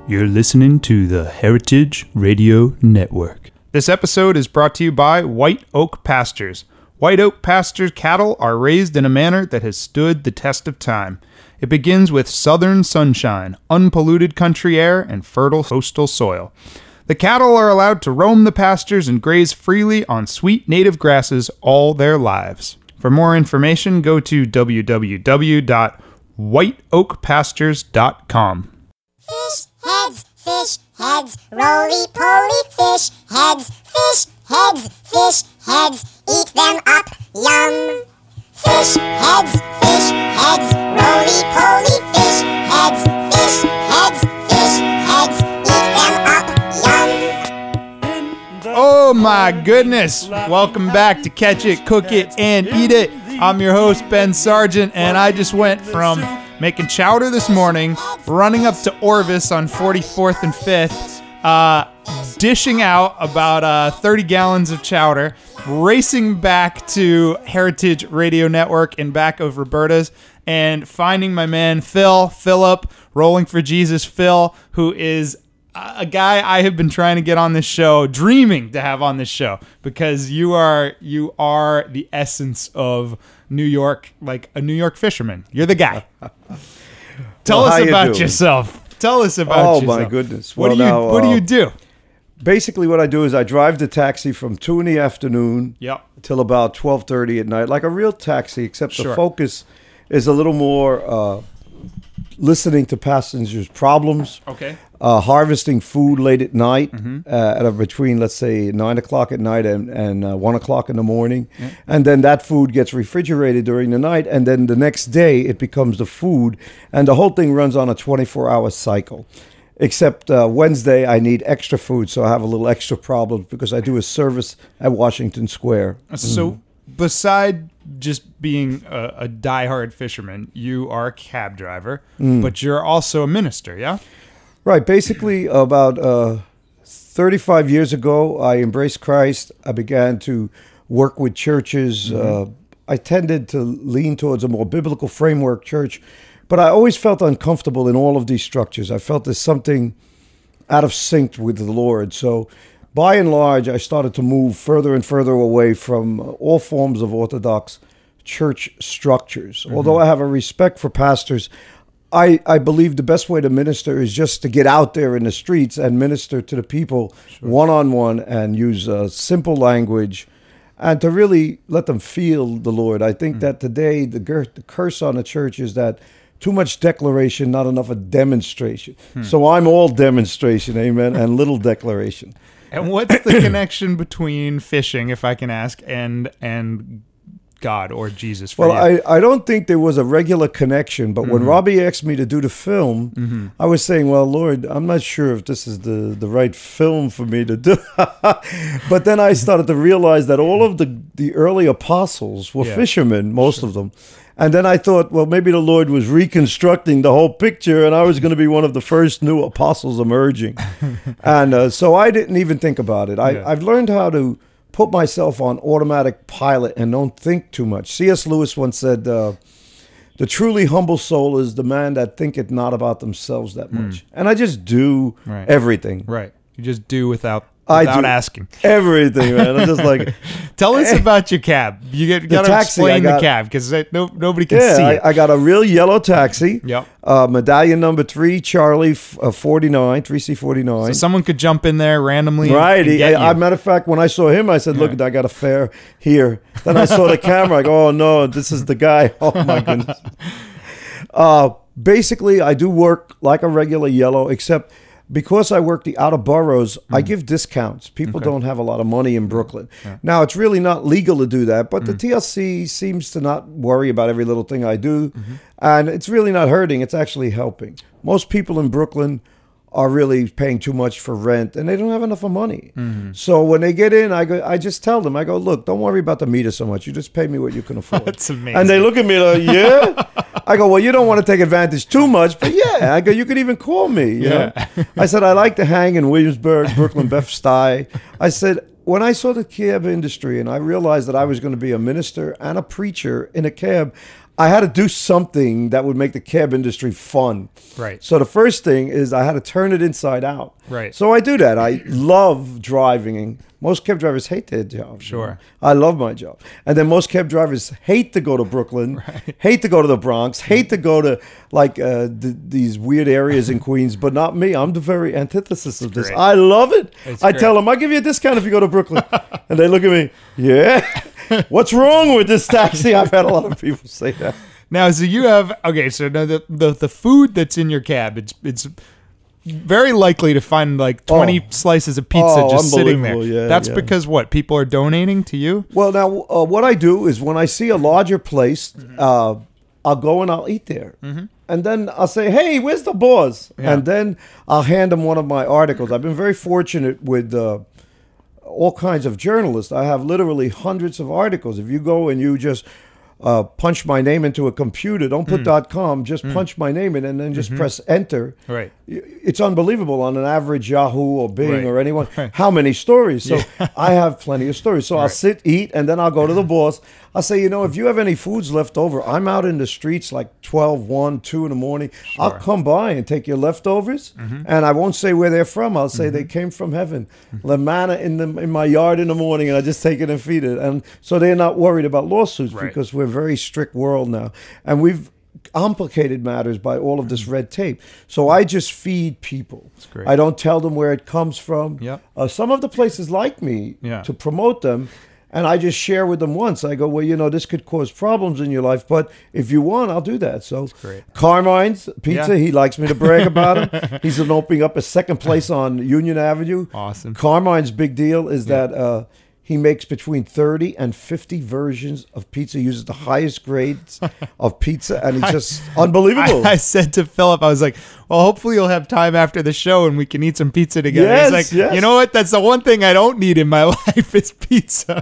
You're listening to the Heritage Radio Network. This episode is brought to you by White Oak Pastures. White Oak Pastures cattle are raised in a manner that has stood the test of time. It begins with southern sunshine, unpolluted country air, and fertile coastal soil. The cattle are allowed to roam the pastures and graze freely on sweet native grasses all their lives. For more information, go to www.whiteoakpastures.com. Fish heads, roly-poly fish heads, eat them up, yum. Fish heads, roly-poly fish heads, eat them up, yum. Oh my goodness! Welcome back to Catch It, Cook It, and Eat It. I'm your host, Ben Sargent, and I just went from making chowder this morning, running up to Orvis on 44th and 5th, dishing out about 30 gallons of chowder, racing back to Heritage Radio Network and back of Roberta's, and finding my man Philip, Rolling for Jesus Phil, who is a guy I have been trying to get on this show, dreaming to have on this show, because you are the essence of New York, like a New York fisherman. You're the guy. Tell us about yourself. Tell us about yourself. Oh my goodness. What do you do? Basically what I do is I drive the taxi from 2 in the afternoon till about 12:30 at night, like a real taxi, except the focus is a little more listening to passengers' problems. Okay. Harvesting food late at night, between, let's say, 9 o'clock at night and 1 o'clock in the morning. Yeah. And then that food gets refrigerated during the night, and then the next day it becomes the food. And the whole thing runs on a 24-hour cycle. Except Wednesday, I need extra food, so I have a little extra problem because I do a service at Washington Square. So beside just being a diehard fisherman, you are a cab driver, but you're also a minister, yeah? Right. Basically, about 35 years ago, I embraced Christ. I began to work with churches. I tended to lean towards a more biblical framework church, but I always felt uncomfortable in all of these structures. I felt there's something out of sync with the Lord. So by and large, I started to move further and further away from all forms of Orthodox church structures. Although I have a respect for pastors, I believe the best way to minister is just to get out there in the streets and minister to the people one-on-one and use simple language and to really let them feel the Lord. I think that today the curse on the church is that too much declaration, not enough of demonstration. So I'm all demonstration, amen, and little declaration. And what's the connection between fishing, if I can ask, and God or Jesus for you? I don't think there was a regular connection, but when Robbie asked me to do the film, I was saying, well, Lord, I'm not sure if this is the right film for me to do. But then I started to realize that all of the early apostles were fishermen, most of them. And then I thought, well, maybe the Lord was reconstructing the whole picture and I was going to be one of the first new apostles emerging. And so I didn't even think about it. I've learned how to put myself on automatic pilot and don't think too much. C.S. Lewis once said, the truly humble soul is the man that thinketh not about themselves that much. And I just do everything. Right. You just do without asking. Everything, man. I'm just like... Tell us about your cab. You got to explain the cab because nobody can see it. I got a real yellow taxi. Yep. Medallion number 3, Charlie 49, 3C49. So someone could jump in there randomly. Right. Matter of fact, when I saw him, I said, look, I got a fare here. Then I saw the camera. I go, oh, no, this is the guy. Oh, my goodness. Basically, I do work like a regular yellow, except... because I work the outer boroughs, I give discounts. People don't have a lot of money in Brooklyn. Yeah. Now, it's really not legal to do that, but the TLC seems to not worry about every little thing I do. And it's really not hurting. It's actually helping. Most people in Brooklyn are really paying too much for rent, and they don't have enough money. So when they get in, I just tell them, I go, look, don't worry about the meter so much. You just pay me what you can afford. That's amazing. And they look at me like, yeah? I go, well, you don't want to take advantage too much, but yeah. I go, you could even call me. You know? I said, I like to hang in Williamsburg, Brooklyn, Bed-Stuy. I said, when I saw the cab industry and I realized that I was going to be a minister and a preacher in a cab, I had to do something that would make the cab industry fun. Right. So the first thing is I had to turn it inside out. Right. So I do that. I love driving. Most cab drivers hate their job. Sure. I love my job. And then most cab drivers hate to go to Brooklyn, hate to go to the Bronx, hate to go to these weird areas in Queens, but not me. I'm the very antithesis of this. great. I love it. It's I great. tell them, I'll give you a discount if you go to Brooklyn. And they look at me, yeah? What's wrong with this taxi? I've had a lot of people say that. Now, so you have so now the food that's in your cab, it's very likely to find like 20 slices of pizza just sitting there. unbelievable. Yeah, That's yeah. because what? People are donating to you? Well, now, what I do is when I see a larger place, I'll go and I'll eat there. And then I'll say, hey, where's the boss? Yeah. And then I'll hand them one of my articles. I've been very fortunate with all kinds of journalists. I have literally hundreds of articles. If you go and you just punch my name into a computer, don't put .com, just punch my name in and then just press enter. Right. It's unbelievable on an average Yahoo or Bing Right. or anyone, Right. how many stories. So I have plenty of stories. So I'll Right. sit, eat, and then I'll go to the boss. I'll say, if you have any foods left over, I'm out in the streets like 12, 1, 2 in the morning. I'll come by and take your leftovers, and I won't say where they're from. I'll say they came from heaven. The manna in my yard in the morning, and I just take it and feed it. And so they're not worried about lawsuits Right. because we're a very strict world now. And we've complicated matters by all of this red tape. So I just feed people. great. I don't tell them where it comes from. Yep. Some of the places like me Yeah. to promote them. And I just share with them once. I go, well, this could cause problems in your life, but if you want, I'll do that. So great. Carmine's Pizza, Yeah. he likes me to brag about him. He's been opening up a second place on Union Avenue. Awesome. Carmine's big deal is that he makes between 30 and 50 versions of pizza, uses the highest grades of pizza, and it's just unbelievable. I said to Philip, I was like, well, hopefully you'll have time after the show and we can eat some pizza together. Yes, He's like, yes. you know what? That's the one thing I don't need in my life is pizza.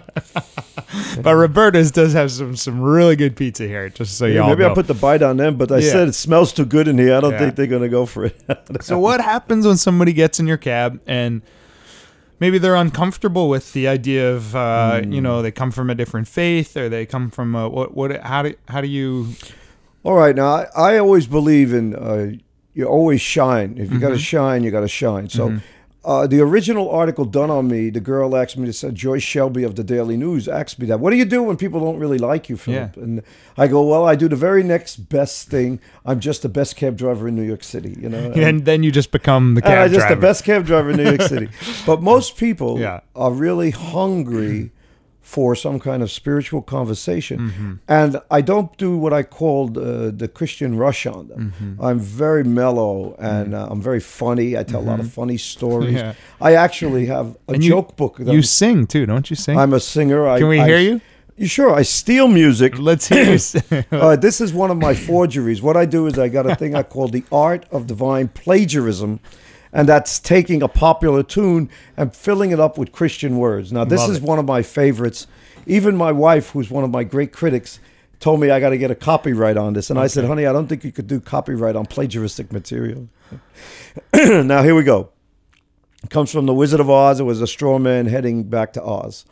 But Roberta's does have some really good pizza here, just so y'all Maybe know. I'll put the bite on them, but I Yeah. said it smells too good in here. I don't Yeah. think they're going to go for it. So what happens when somebody gets in your cab and maybe they're uncomfortable with the idea of they come from a different faith or they come from how do you All right. Now, I always believe in you always shine. If you got to shine, you got to shine. So the original article done on me, the girl asked me to say, Joyce Shelby of the Daily News asked me that. What do you do when people don't really like you, Philip? Yeah. And I go, well, I do the very next best thing. I'm just the best cab driver in New York City, and then you just become the And cab I'm just driver. the best cab driver in New York City. But most people Yeah. are really hungry for some kind of spiritual conversation. And I don't do what I call the Christian rush on them. I'm very mellow and I'm very funny. I tell a lot of funny stories. Yeah. I actually have a And joke book. You sing too, don't you sing? I'm a singer. Can we hear you? Sure. I steal music. Let's hear you sing. This is one of my forgeries. What I do is I got a thing I call the art of divine plagiarism, and that's taking a popular tune and filling it up with Christian words. Now, this Love is it. one of my favorites. Even my wife, who's one of my great critics, told me I got to get a copyright on this. And I said, honey, I don't think you could do copyright on plagiaristic material. Now, here we go. It comes from The Wizard of Oz. It was a straw man heading back to Oz.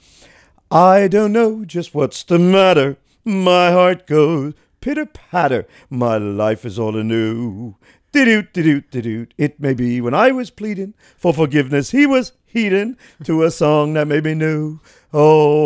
I don't know just what's the matter. My heart goes pitter-patter. My life is all anew. Di-doot. It may be when I was pleading for forgiveness, he was heeding to a song that made me new. Oh,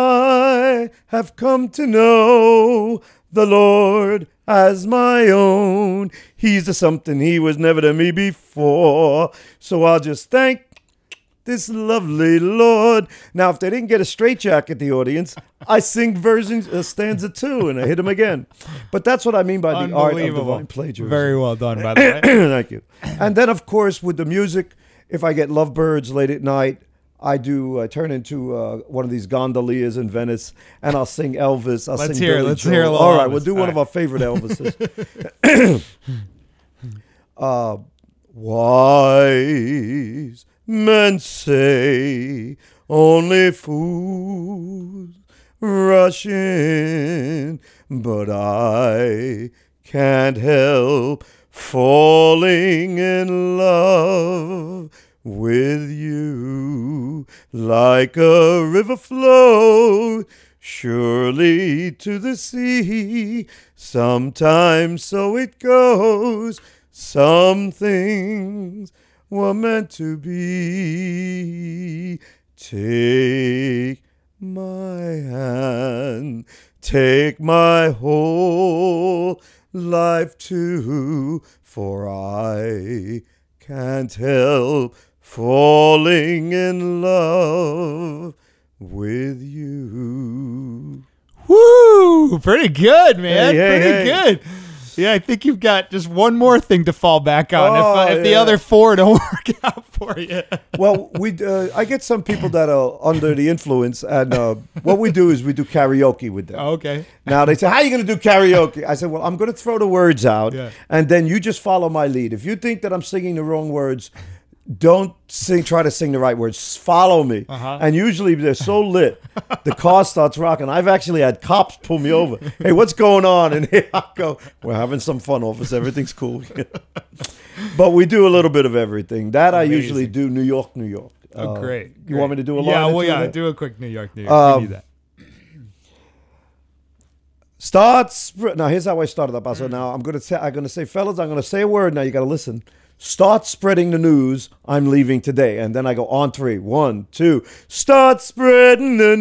I have come to know the Lord as my own. He's a something he was never to me before. So I'll just thank this lovely Lord. Now, if they didn't get a straitjacket, the audience, I sing versions of stanza 2 and I hit them again. But that's what I mean by the art of divine plagiarism. Very well done, by the way. Thank you. And then, of course, with the music, if I get lovebirds late at night, I turn into one of these gondoliers in Venice, and I'll sing Elvis. Let's sing hear- Billy let's Joel. hear a little All right, Elvis. we'll do one All of our favorite Elvises. Wise men say only fools rush in, but I can't help falling in love with you like a river flows surely to the sea. Sometimes so it goes. Some things were meant to be. Take my hand, take my whole life too, for I can't help falling in love with you. Woo! Pretty good, man. Hey, Pretty good. Yeah, I think you've got just one more thing to fall back on if the other four don't work out for you. Well, I get some people that are under the influence, and what we do is we do karaoke with them. Okay. Now they say, how are you going to do karaoke? I said, well, I'm going to throw the words out, and then you just follow my lead. If you think that I'm singing the wrong words, don't try to sing the right words. Follow me. And usually they're so lit, the car starts rocking. I've actually had cops pull me over. Hey, what's going on? And here I go, we're having some fun, officer. Everything's cool. But we do a little bit of everything. That I usually do New York, New York. Oh, great. You want me to do a line? Yeah, well, yeah, do a quick New York, New York. We need that. Now, here's how I started up. So now I'm gonna say, fellas, I'm gonna say a word. Now you gotta listen. Start spreading the news. I'm leaving today, and then I go on 3. 1, 2. Start spreading the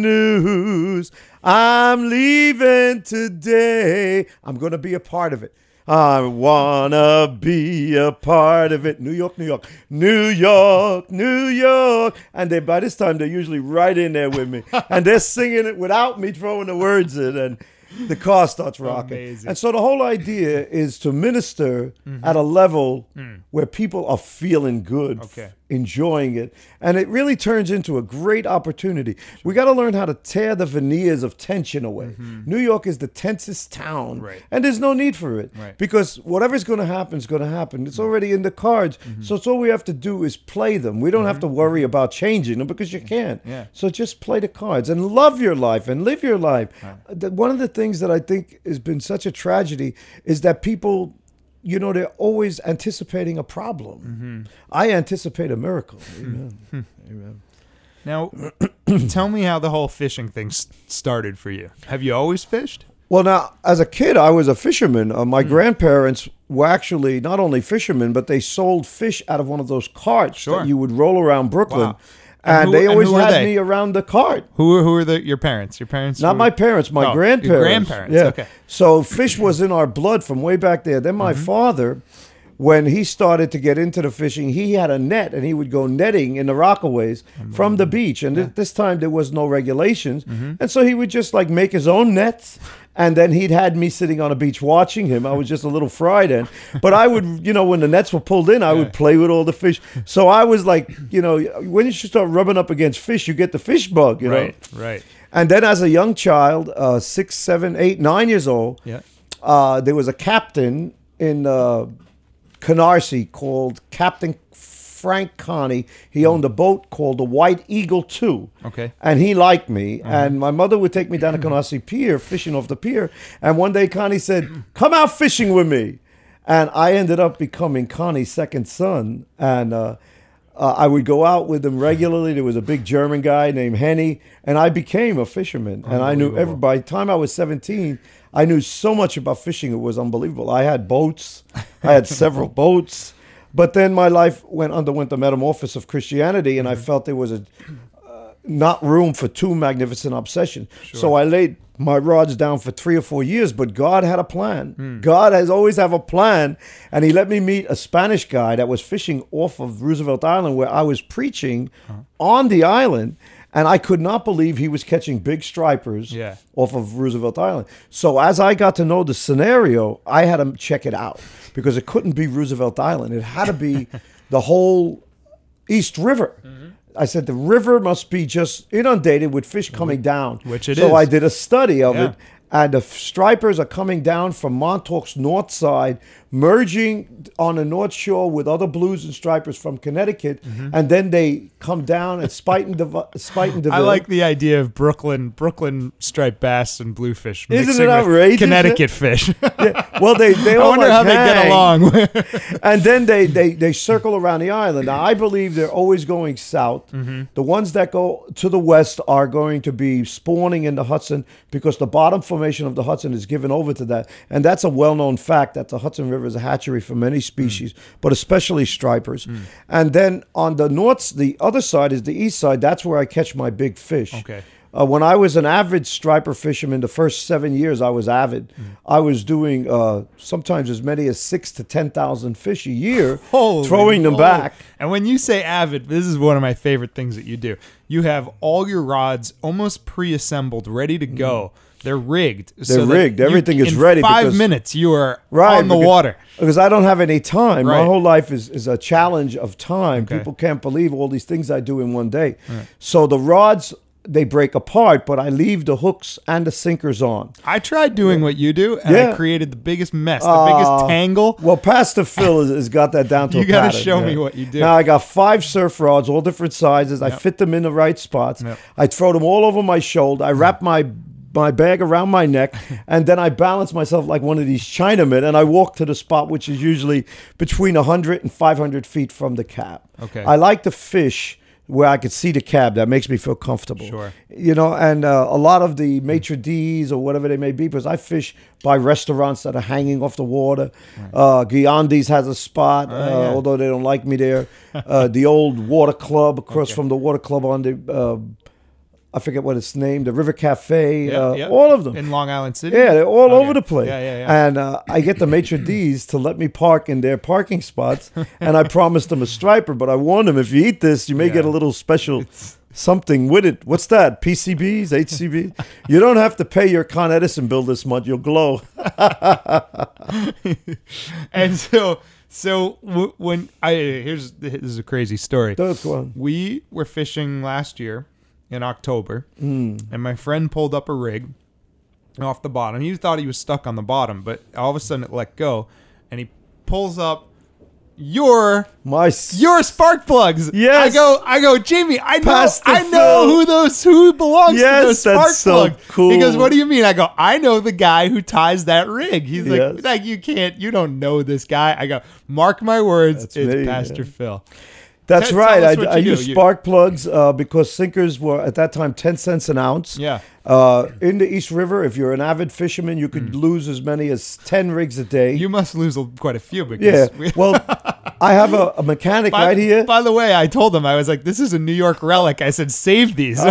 news. I'm leaving today. I'm gonna be a part of it. I wanna be a part of it. New York, New York, New York, New York. And by this time they're usually right in there with me, and they're singing it without me throwing the words in. And the car starts rocking. Amazing. And so the whole idea is to minister at a level where people are feeling good, enjoying it. And it really turns into a great opportunity. We got to learn how to tear the veneers of tension away. New York is the tensest town, and there's no need for it because whatever's going to happen is going to happen. It's already in the cards. So it's all we have to do is play them. We don't have to worry about changing them because you can't. So just play the cards and love your life and live your life. One of the things that I think has been such a tragedy is that people, they're always anticipating a problem. I anticipate a miracle. Amen. Amen. Now, tell me how the whole fishing thing started for you. Have you always fished? Well, now, as a kid, I was a fisherman. My grandparents were actually not only fishermen, but they sold fish out of one of those carts that you would roll around Brooklyn. Wow. And they always had me around the cart. Who are your parents? Your parents? Not my parents, my grandparents. Your grandparents, yeah. Okay. So fish was in our blood from way back there. Then my father, when he started to get into the fishing, he had a net and he would go netting in the Rockaways from the beach. And this time there was no regulations. And so he would just make his own nets. And then he'd had me sitting on a beach watching him. I was just a little fry then. But I would, when the nets were pulled in, I would play with all the fish. So I was like, when you start rubbing up against fish, you get the fish bug, know. Right. And then as a young child, 6, 7, 8, 9 years old, there was a captain in Canarsie called Captain Frank Connie. He owned a boat called the White Eagle II. Okay. And he liked me. And my mother would take me down to Canarsie Pier, fishing off the pier. And one day Connie said, come out fishing with me. And I ended up becoming Connie's second son. And I would go out with him regularly. There was a big German guy named Henny. And I became a fisherman. And I knew by the time I was 17, I knew so much about fishing. It was unbelievable. I had boats. I had several boats. But then my life underwent the metamorphosis of Christianity, and I felt there was not room for too magnificent obsession. So I laid my rods down for 3 or 4 years, but God had a plan. God has always have a plan, and he let me meet a Spanish guy that was fishing off of Roosevelt Island where I was preaching on the island, and I could not believe he was catching big stripers off of Roosevelt Island. So as I got to know the scenario, I had to check it out because it couldn't be Roosevelt Island. It had to be the whole East River. I said the river must be just inundated with fish coming down. Which it is. So I did a study of it. And the stripers are coming down from Montauk's north side, merging on the North Shore with other blues and stripers from Connecticut, and then they come down at Spuyten DeVille. I like the idea of Brooklyn striped bass and bluefish. Isn't mixing it with outrageous? Connecticut fish. Yeah. Well, they I all wonder like how they get hang. along. And then they circle around the island. Now, I believe they're always going south. The ones that go to the west are going to be spawning in the Hudson because the bottom formation of the Hudson is given over to that. And that's a well-known fact that the Hudson River is a hatchery for many species, but especially stripers. And then on the other side is the east side. That's where I catch my big fish. Okay. When I was an avid striper fisherman, the first 7 years I was avid, I was doing sometimes as many as 6,000 to 10,000 fish a year, Holy throwing them moly. back. And when you say avid, this is one of my favorite things that you do. You have all your rods almost pre-assembled, ready to go. They're rigged. They're rigged. Everything is in ready 5 because- minutes, you are Right, on the because- water. Because I don't have any time. My Right. whole life is a challenge of time. Okay. People can't believe all these things I do in one day. So the rods, they break apart, but I leave the hooks and the sinkers on. I tried doing what you do, and I Yeah. created the biggest mess, the biggest tangle. Well, Pastor Phil has got that down to You a gotta pattern, show me what you do. Now, I got 5 surf rods, all different sizes. I fit them in the right spots. Yep. I throw them all over my shoulder. I wrap my bag around my neck, and then I balance myself like one of these Chinamen, and I walk to the spot, which is usually between 100 and 500 feet from the cab. Okay. I like to fish where I could see the cab. That makes me feel comfortable. Sure. You know, and a lot of the maitre d's or whatever they may be, because I fish by restaurants that are hanging off the water. Guyandi's has a spot, yeah. although they don't like me there. The old water club across from the water club on the, I forget what it's named, the River Cafe, Yep. all of them. In Long Island City? Yeah, they're all Okay. over the place. Yeah. And I get the maitre d's to let me park in their parking spots, and I promised them a striper, but I warned them, if you eat this, you may get a little special something with it. What's that? PCBs, HCBs? You don't have to pay your Con Edison bill this month. You'll glow. And when this is a crazy story. That's one. We were fishing last year in October, and my friend pulled up a rig off the bottom. He thought he was stuck on the bottom, but all of a sudden it let go, and he pulls up your spark plugs. Yes. I go, Jamie, I know Pastor Phil. who belongs to those Yes, spark that's so plugs. cool. He goes, what do you mean? I go, I know the guy who ties that rig. He's Yes. like, you don't know this guy. I go, mark my words, That's it's me, Pastor yeah. Phil. That's Tell right. us what I you do. use spark plugs because sinkers were at that time 10 cents an ounce. Yeah. In the East River, if you're an avid fisherman, you could lose as many as 10 rigs a day. You must lose quite a few Yeah. because Well, I have a mechanic right here. By the way, I told him, I was like, this is a New York relic. I said, save these.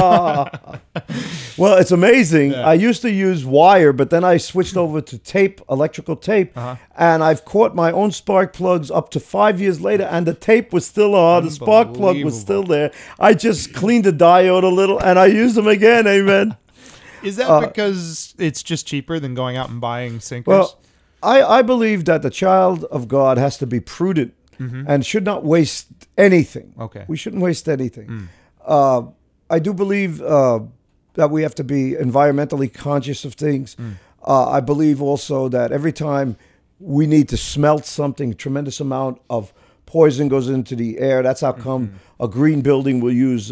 Well, it's amazing. Yeah. I used to use wire, but then I switched over to tape, electrical tape, and I've caught my own spark plugs up to 5 years later, and the tape was still on. The spark plug was still there. I just cleaned the diode a little, and I used them again. Amen. Is that because it's just cheaper than going out and buying sinkers? Well, I believe that the child of God has to be prudent and should not waste anything. Okay. We shouldn't waste anything. I do believe that we have to be environmentally conscious of things. I believe also that every time we need to smelt something, a tremendous amount of poison goes into the air. That's how come a green building will use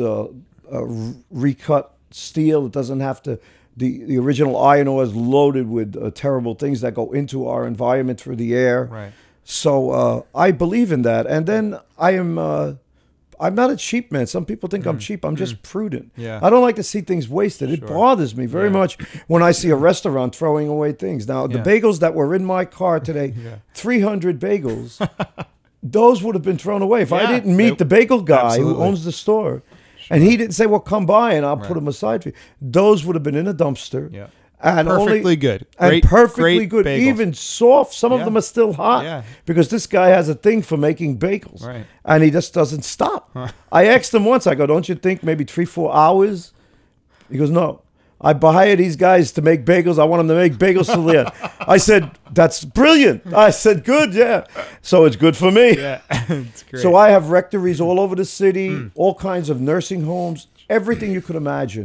recut steel. It doesn't have to. The original iron ore is loaded with terrible things that go into our environment through the air. Right. So I believe in that. And then I'm not a cheap man. Some people think I'm cheap. I'm just prudent. Yeah. I don't like to see things wasted. It bothers me very much when I see a restaurant throwing away things. Now, the bagels that were in my car today, 300 bagels, those would have been thrown away. If I didn't meet the bagel guy who owns the store, and he didn't say, well, come by and I'll put them aside for you, those would have been in a dumpster. Yeah. And Perfectly good. And Great- perfectly great good. bagels. Even soft. Some of Yeah. them are still hot. Yeah. Because this guy has a thing for making bagels. Right. And he just doesn't stop. I asked him once, I go, don't you think maybe 3-4 hours? He goes, no. I hire these guys to make bagels. I want them to make bagels till the end. I said, that's brilliant. I said, good, yeah. So it's good for me. Yeah. It's great. So I have rectories all over the city, all kinds of nursing homes, everything you could imagine.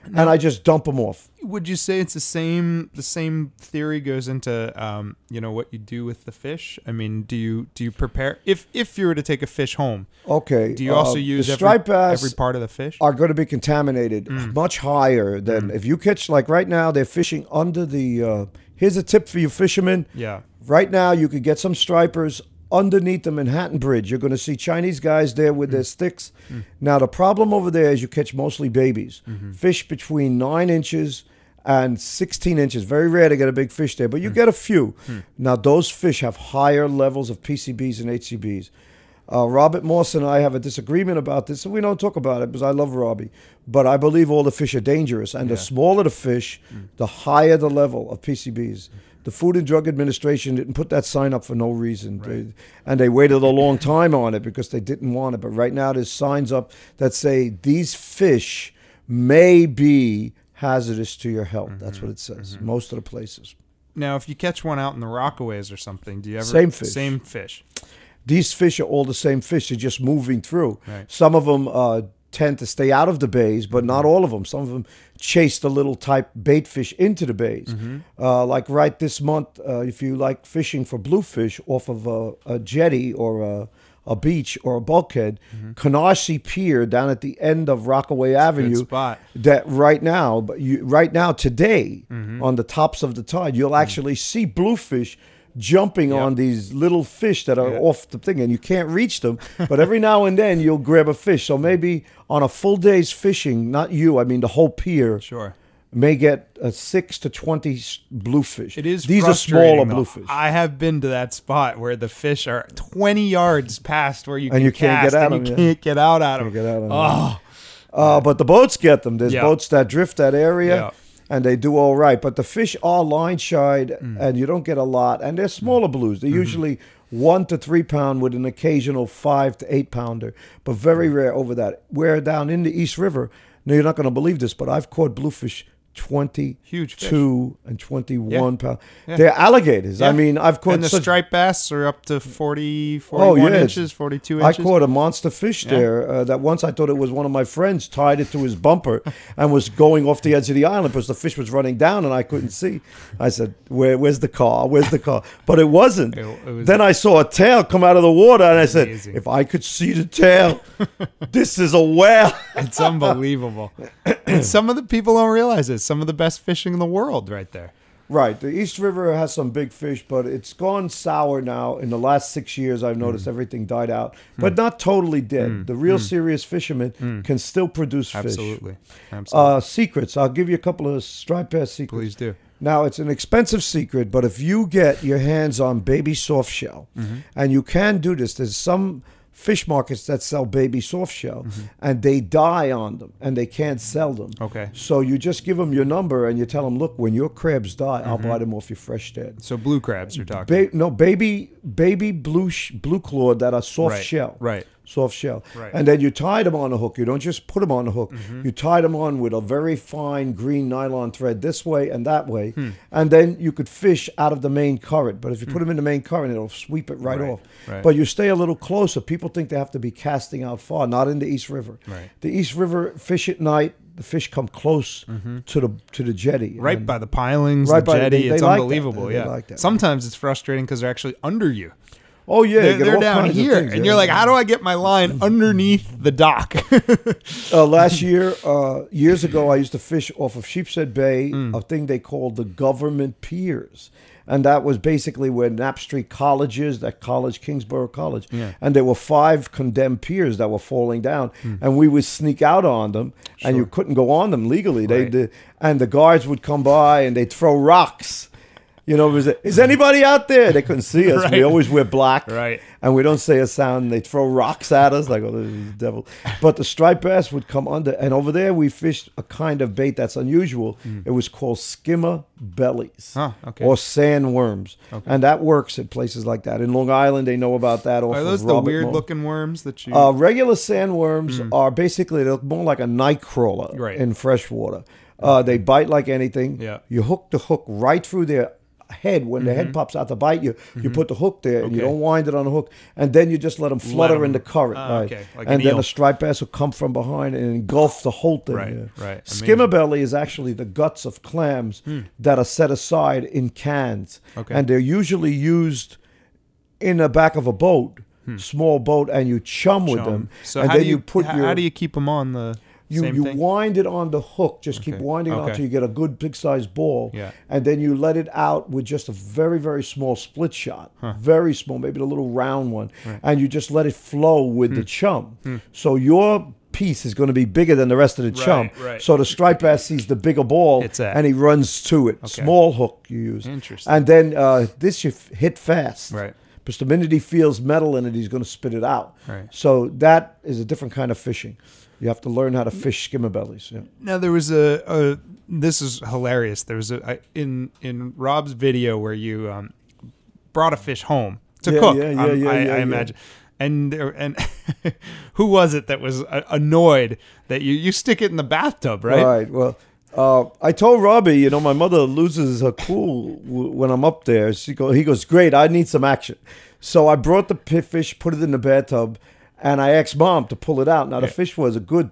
and I just dump them off. Would you say it's the same theory goes into what you do with the fish? I mean, do you prepare if you were to take a fish home? Okay. Do you also use the striped bass every part of the fish? are going to be contaminated much higher than if you catch, like right now they're fishing under the here's a tip for you fishermen. Yeah. Right now you could get some stripers underneath the Manhattan Bridge. You're going to see Chinese guys there with their sticks. Now the problem over there is you catch mostly babies. Fish between 9 inches and 16 inches. Very rare to get a big fish there, but you get a few. Now those fish have higher levels of PCBs and HCBs. Robert Morse and I have a disagreement about this, and we don't talk about it because I love Robbie. But I believe all the fish are dangerous, and the smaller the fish, the higher the level of PCBs. The Food and Drug Administration didn't put that sign up for no reason. Right. And they waited a long time on it because they didn't want it. But right now there's signs up that say these fish may be hazardous to your health. That's what it says, most of the places. Now, if you catch one out in the Rockaways or something, do you ever... Same fish. Same fish. These fish are all the same fish. They're just moving through. Right. Some of them tend to stay out of the bays, but not all of them. Some of them chase the little type bait fish into the bays. Like right this month, if you like fishing for bluefish off of a jetty or a beach or a bulkhead, Canarsie Pier down at the end of Rockaway Avenue. Good spot. That right now today on the tops of the tide, you'll actually see bluefish jumping on these little fish that are off the thing, and you can't reach them. But every now and then you'll grab a fish. So maybe on a full day's fishing, not you, I mean the whole pier, may get 6 to 20 bluefish. It is These are frustrating, smaller though. bluefish. I have been to that spot where the fish are 20 yards past where you can And you can't cast get out and of you them, can't get out at them. Get out of them. Oh, But the boats get them. There's Yeah. boats that drift that area. Yeah. And they do all right. But the fish are line-shide, and you don't get a lot. And they're smaller blues. They're usually 1 to 3 pound with an occasional 5 to 8 pounder, but very rare over that. Where down in the East River, now you're not going to believe this, but I've caught bluefish 22 and 21 pounds. Yeah. They're alligators. Yeah. I mean, I've caught and the such... striped bass are up to 40, 41 inches, 42 I inches. caught a monster fish there that once I thought it was one of my friends, tied it to his bumper and was going off the edge of the island because the fish was running down and I couldn't see. I said, where's the car? Where's the car? But it wasn't. It was Then I saw a tail come out of the water and I said, amazing. if I could see the tail, this is a whale. It's unbelievable. And some of the people don't realize it. Some of the best fishing in the world right there. Right. The East River has some big fish, but it's gone sour now. In the last 6 years, I've noticed everything died out, but not totally dead. The real serious fishermen can still produce fish. Absolutely. Secrets. I'll give you a couple of striped bass secrets. Please do. Now, it's an expensive secret, but if you get your hands on baby soft shell, and you can do this, there's some fish markets that sell baby soft shell, and they die on them, and they can't sell them. Okay. So you just give them your number, and you tell them, look, when your crabs die, I'll buy them off you fresh dead. So blue crabs you're talking. Baby blue clawed that are soft Right, shell. right. Soft shell. Right. And then you tie them on a hook. You don't just put them on a hook. You tie them on with a very fine green nylon thread this way and that way. And then you could fish out of the main current. But if you put them in the main current, it'll sweep it right off. Right. But you stay a little closer. People think they have to be casting out far, not in the East River. Right. The East River fish at night, the fish come close to the jetty. Right And by the pilings, Right the by- jetty. they It's like that. unbelievable. They Yeah. like that. Sometimes it's frustrating because they're actually under you. Oh, yeah. you get They're all down kinds of here, things, and yeah. you're like, how do I get my line underneath the dock? Last year, years ago, I used to fish off of Sheepshead Bay, a thing they called the government piers. And that was basically where Knapp Street College is, that college, Kingsborough College. Yeah. And there were 5 condemned piers that were falling down. And we would sneak out on them, and you couldn't go on them legally. Right. And the guards would come by, and they'd throw rocks. You know, is anybody out there? They couldn't see us. Right. We always wear black. Right. And we don't say a sound. And they throw rocks at us like, oh, this is the devil. But the striped bass would come under. And over there, we fished a kind of bait that's unusual. It was called skimmer bellies Okay. or sandworms. And that works at places like that. In Long Island, they know about that. Are those the weird-looking worms that you... Regular sandworms are basically, they look more like a night crawler Right. in freshwater. They bite like anything. Yeah. You hook the hook right through their head, when the head pops out to bite you, you put the hook there and you don't wind it on the hook, and then you just let them flutter in the current, right? Okay, like and an then eel. a striped bass will come from behind and engulf the whole thing. Right, yeah. right. Amazing. Skimmer belly is actually the guts of clams that are set aside in cans, and they're usually used in the back of a boat, small boat, and you chum with them. So and how then do you put how do you keep them on the same you thing? wind it on the hook. Just keep winding it until you get a good big sized ball. Yeah. And then you let it out with just a very, very small split shot. Very small, maybe the little round one. And you just let it flow with the chum. So your piece is going to be bigger than the rest of the chum. right. So the striped bass sees the bigger ball It's that. and he runs to it. Small hook you use. Interesting. And then this you hit fast. Right. Because the minute he feels metal in it, he's going to spit it out. Right. So that is a different kind of fishing. You have to learn how to fish skimmer bellies. Yeah. Now there was a this is hilarious. There was in Rob's video where you brought a fish home to cook. I imagine. And who was it that was annoyed that you stick it in the bathtub, right? Right. Well, I told Robbie, my mother loses her cool when I'm up there. He goes, great, I need some action. So I brought the fish, put it in the bathtub, and I asked Mom to pull it out. Now, the fish was a good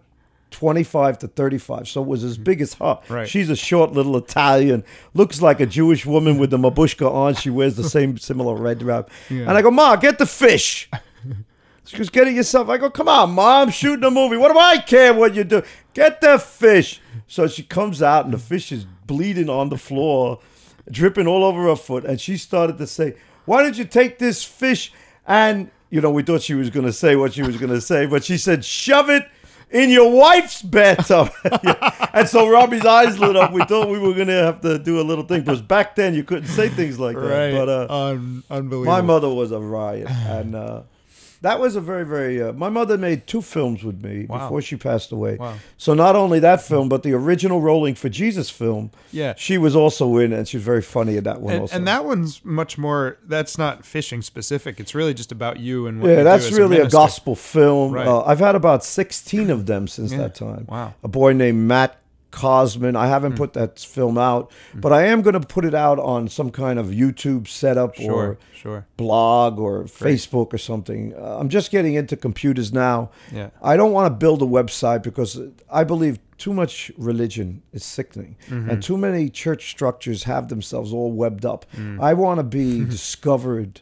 25 to 35, so it was as big as her. Right. She's a short little Italian, looks like a Jewish woman with the mabushka on. She wears the same similar red wrap. And I go, Ma, get the fish. She goes, get it yourself. I go, come on, Mom, shooting a movie. What do I care what you do? Get the fish. So she comes out, and the fish is bleeding on the floor, dripping all over her foot. And she started to say, why don't you take this fish and, we thought she was going to say what she was going to say, but she said, shove it in your wife's bathtub. And so Robbie's eyes lit up. We thought we were going to have to do a little thing, because back then you couldn't say things like that. Right. But Unbelievable. my mother was a riot. And that was a very, very... my mother made 2 films with me before she passed away. Wow. So not only that film, but the original Rolling for Jesus film, she was also in, and she was very funny in that one also. And that one's much more... That's not fishing specific. It's really just about you and what you that's do as really a minister. gospel film. Right. I've had about 16 of them since that time. Wow. A boy named Matt Cosman. I haven't put that film out, but I am going to put it out on some kind of YouTube setup or blog or Facebook or something. I'm just getting into computers now. Yeah. I don't want to build a website because I believe too much religion is sickening, and too many church structures have themselves all webbed up. I want to be discovered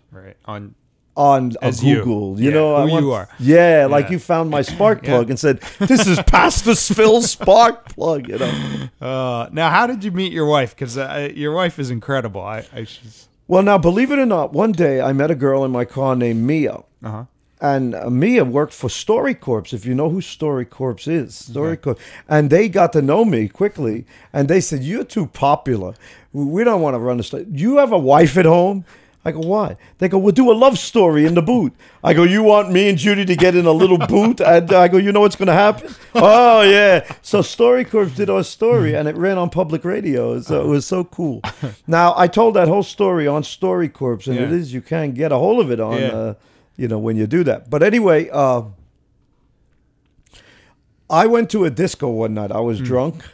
on a Google, you know, you are. Yeah, like you found my spark plug and said, "This is Pastor Phil's spark plug." Now, how did you meet your wife? Because your wife is incredible. Well, now, believe it or not, one day I met a girl in my car named Mia. And Mia worked for StoryCorps, if you know who StoryCorps is. StoryCorps. And they got to know me quickly. And they said, "You're too popular. We don't want to run the story. You have a wife at home?" I go, "Why?" They go, "We'll do a love story in the boot." I go, "You want me and Judy to get in a little boot?" And I go, "You know what's going to happen?" Oh, yeah. So StoryCorps did our story, and it ran on public radio. So it was so cool. Now, I told that whole story on StoryCorps, and it is, you can get a hold of it on, when you do that. But anyway, I went to a disco one night. I was drunk.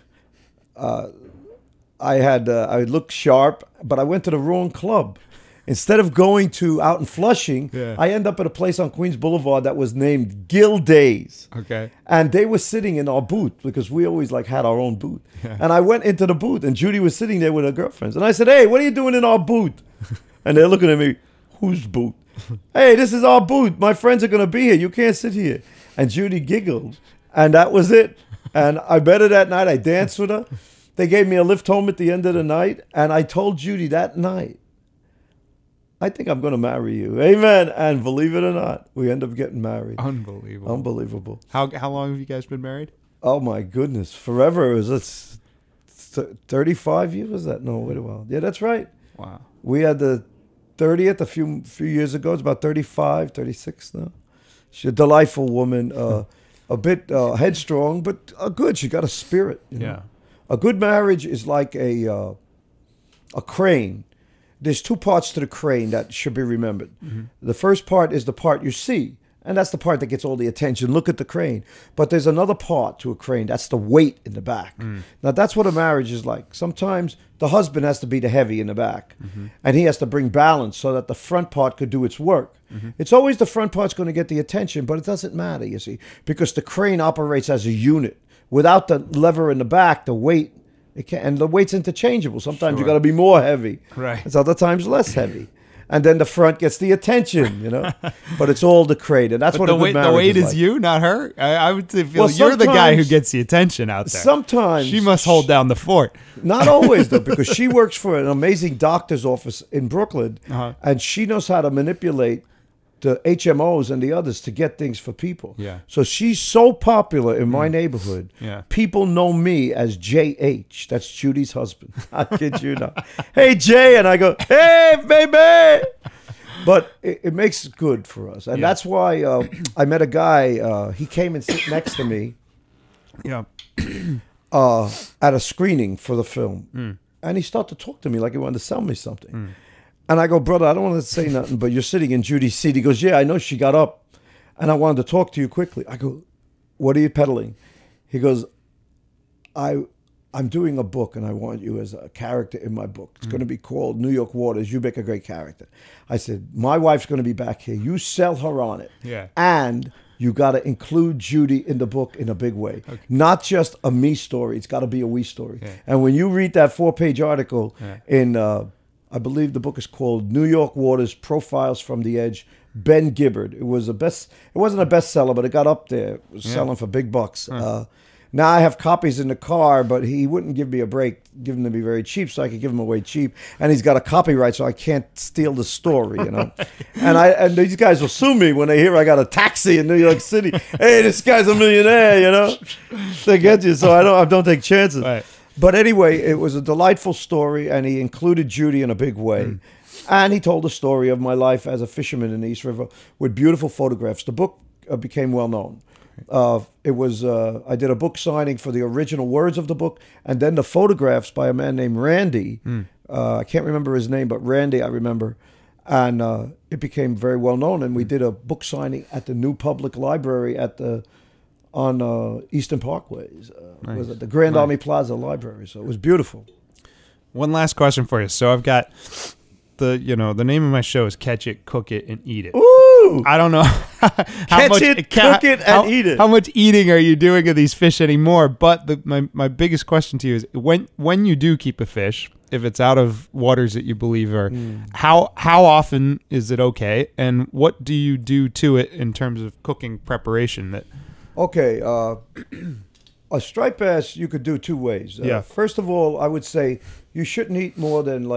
I looked sharp, but I went to the wrong club. Instead of going to out in Flushing, I end up at a place on Queens Boulevard that was named Gill Days. Okay. And they were sitting in our booth because we always had our own booth. And I went into the booth, and Judy was sitting there with her girlfriends. And I said, "Hey, what are you doing in our booth?" And they're looking at me, "Whose booth?" "Hey, this is our booth. My friends are going to be here. You can't sit here." And Judy giggled. And that was it. And I met her that night. I danced with her. They gave me a lift home at the end of the night. And I told Judy that night, "I think I'm going to marry you." Amen. And believe it or not, we end up getting married. Unbelievable. Unbelievable. How long have you guys been married? Oh, my goodness. Forever. It was 35 years? Was that? No, wait a while. Yeah, that's right. Wow. We had the 30th a few years ago. It's about 35, 36 now. She's a delightful woman. A bit headstrong, but good. She got a spirit. You know? A good marriage is like a crane. There's 2 parts to the crane that should be remembered. The first part is the part you see, And that's the part that gets all the attention. Look at the crane. But there's another part to a crane. That's the weight in the back. Now, that's what a marriage is like. Sometimes the husband has to be the heavy in the back. And he has to bring balance so that the front part could do its work. It's always the front part's going to get the attention, but it doesn't matter, you see, because the crane operates as a unit. Without the lever in the back, the weight, and the weight's interchangeable. Sometimes you got to be more heavy. Right. It's other times less heavy. And then the front gets the attention, But it's all the crane, and that's But what the a good weight, marriage the weight is like. you, not her. I would feel Well, you're the guy who sometimes- gets the attention out there. Sometimes She must hold down the fort. Not always, though, because she works for an amazing doctor's office in Brooklyn, and she knows how to manipulate the HMOs and the others to get things for people. Yeah. So she's so popular in my neighborhood. Yeah. People know me as JH. That's Judy's husband. I kid you not. Hey, Jay. And I go, hey, baby. But it makes it good for us. And that's why I met a guy. He came and sit next to me Yeah. at a screening for the film. And he started to talk to me like he wanted to sell me something. And I go, brother, I don't want to say nothing, but you're sitting in Judy's seat. He goes, yeah, I know she got up. And I wanted to talk to you quickly. I go, what are you peddling? He goes, I'm doing a book and I want you as a character in my book. It's going to be called New York Waters. You make a great character. I said, my wife's going to be back here. You sell her on it. Yeah. And you got to include Judy in the book in a big way. Okay. Not just a me story. It's got to be a we story. Yeah. And when you read that 4-page article in, I believe the book is called New York Waters, Profiles from the Edge, Ben Gibbard. It wasn't a bestseller, but it got up there. It was selling for big bucks. Now I have copies in the car, but he wouldn't give me a break, give them to me very cheap, so I could give them away cheap. And he's got a copyright, so I can't steal the story, And these guys will sue me when they hear I got a taxi in New York City. Hey, this guy's a millionaire, They get you, so I don't take chances. Right. But anyway, it was a delightful story, and he included Judy in a big way. And he told the story of my life as a fisherman in the East River with beautiful photographs. The book became well known. I did a book signing for the original words of the book, and then the photographs by a man named Randy. I can't remember his name, but Randy I remember. And it became very well known, and we did a book signing at the new public library on Eastern Parkways. Was it the Grand Army Plaza Library? So it was beautiful. One last question for you. So I've got the name of my show is Catch It, Cook It, and Eat It. Ooh! I don't know Cook it, and eat it. How much eating are you doing of these fish anymore? But my biggest question to you is when you do keep a fish, if it's out of waters that you believe are, how often is it okay, and what do you do to it in terms of cooking preparation? Okay, a striped bass you could do two ways. First of all, I would say you shouldn't eat more than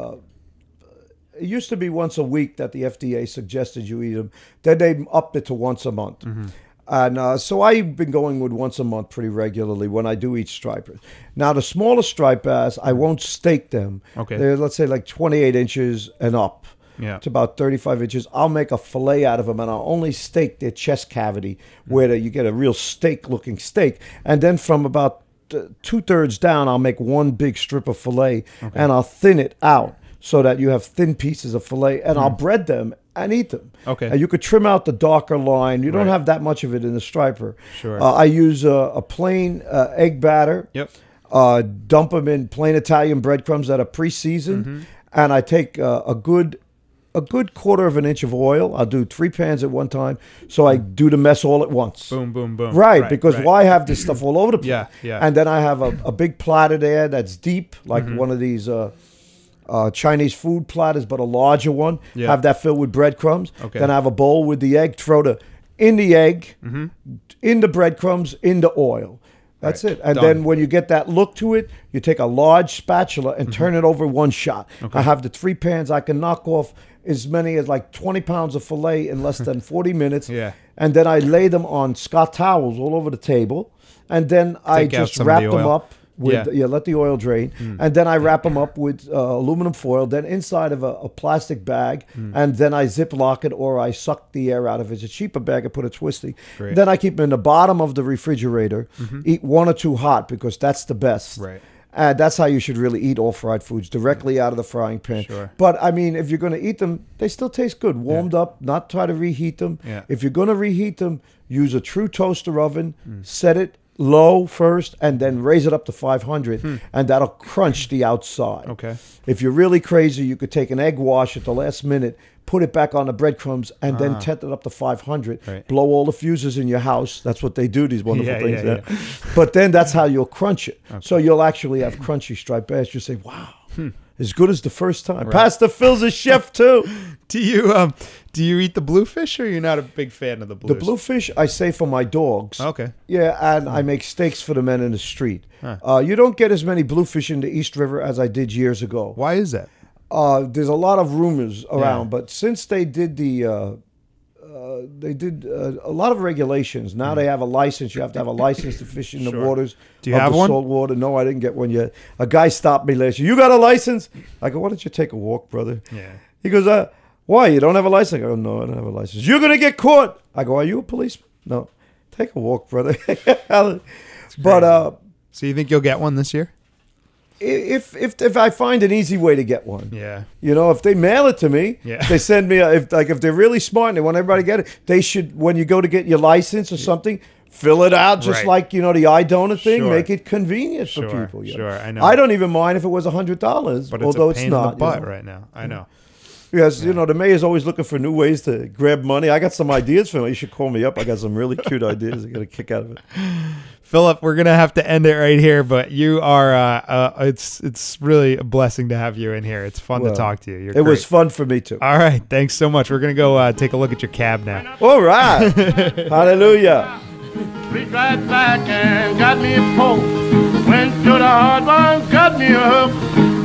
it used to be once a week that the FDA suggested you eat them. Then they upped it to once a month. And so I've been going with once a month pretty regularly when I do eat stripers. Now, the smaller striped bass, I won't steak them. Okay. They're, let's say, like 28 inches and up. Yeah. To about 35 inches. I'll make a fillet out of them, and I'll only steak their chest cavity where you get a real steak-looking steak. And then from about 2/3 down, I'll make one big strip of fillet, and I'll thin it out so that you have thin pieces of fillet, and I'll bread them and eat them. Okay. And you could trim out the darker line. You don't have that much of it in the striper. Sure. I use a plain egg batter. Yep. Dump them in plain Italian breadcrumbs that are pre-seasoned, and I take a good 1/4 of an inch of oil. I'll do 3 pans at one time, so I do the mess all at once. Boom, boom, boom. Right, because why have this stuff all over the place? Yeah. And then I have a big platter there that's deep, like one of these Chinese food platters, but a larger one. Yeah. Have that filled with breadcrumbs. Okay. Then I have a bowl with the egg. Throw in the egg, in the breadcrumbs, in the oil. That's it. And then when you get that look to it, you take a large spatula and turn it over one shot. Okay. I have the 3 pans. I can knock off as many as like 20 pounds of filet in less than 40 minutes. Yeah. And then I lay them on Scott towels all over the table. And then I just wrap them up. Let the oil drain. And then I wrap them up with aluminum foil, then inside of a plastic bag, and then I Ziploc it or I suck the air out of it. It's a cheaper bag. I put a twisty. Then I keep them in the bottom of the refrigerator, eat 1 or 2 hot because that's the best. Right. And that's how you should really eat all fried foods, directly out of the frying pan. Sure. But, I mean, if you're going to eat them, they still taste good. Warmed up, not try to reheat them. Yeah. If you're going to reheat them, use a true toaster oven, set it low first, and then raise it up to 500, and that'll crunch the outside. Okay. If you're really crazy, you could take an egg wash at the last minute, put it back on the breadcrumbs, and then set it up to 500. Right. Blow all the fuses in your house. That's what they do, these wonderful Yeah, things. yeah, Yeah. But then that's how you'll crunch it. So you'll actually have crunchy striped bass. You say, wow, as good as the first time. Right. Pastor Phil's a chef, too. Do you eat the bluefish, or you're not a big fan of the The blues? bluefish I save for my dogs. Okay. Yeah, and I make steaks for the men in the street. You don't get as many bluefish in the East River as I did years ago. Why is that? There's a lot of rumors around, Yeah. but since they did a lot of regulations. Now they have a license. You have to have a license to fish in the Sure. waters. Do you of have the one? Salt water. No, I didn't get one yet. A guy stopped me last year. You got a license? I go, why don't you take a walk, brother? Yeah. He goes, why? You don't have a license? I go, no, I don't have a license. You're going to get caught. I go, are you a policeman? No. Take a walk, brother. But So you think you'll get one this year? if I find an easy way to get one, Yeah. you know, if they mail it to me, Yeah. they send me, if they're really smart and they want everybody to get it, they should, when you go to get your license or something, fill it out just Right. like, you know, the eye donor thing. Sure. Make it convenient Sure, for people. You know? sure, I know. I don't even mind if it was $100, But it's although a it's pain not. in the butt you know? right now. I know. Because, you know, the mayor's always looking for new ways to grab money. I got some ideas for him. You should call me up. I got some really cute ideas. I got a kick out of it. Philip, we're gonna have to end it right here, but you are it's really a blessing to have you in here. It's fun to Well, talk to you. You're It was great. fun for me, too. All right, thanks so much. We're gonna go take a look at your cab now. All right. Hallelujah. Reached right back and got me a poke. Went to the hard ones, got me a hook.